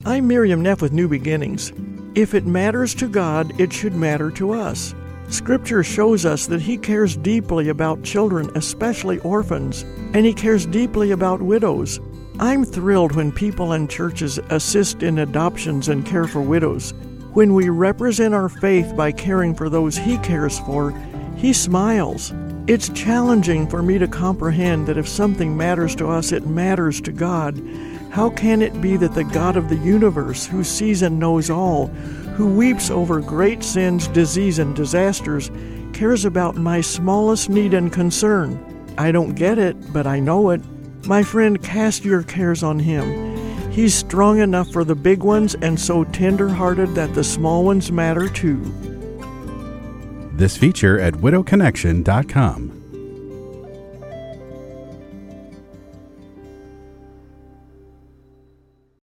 I'm Miriam Neff with New Beginnings. If it matters to God, it should matter to us. Scripture shows us that He cares deeply about children, especially orphans, and He cares deeply about widows. I'm thrilled when people and churches assist in adoptions and care for widows. When we represent our faith by caring for those He cares for, He smiles. It's challenging for me to comprehend that if something matters to us, it matters to God. How can it be that the God of the universe, who sees and knows all, who weeps over great sins, disease, and disasters, cares about my smallest need and concern? I don't get it, but I know it. My friend, cast your cares on Him. He's strong enough for the big ones and so tender-hearted that the small ones matter too. This feature at widowconnection.com.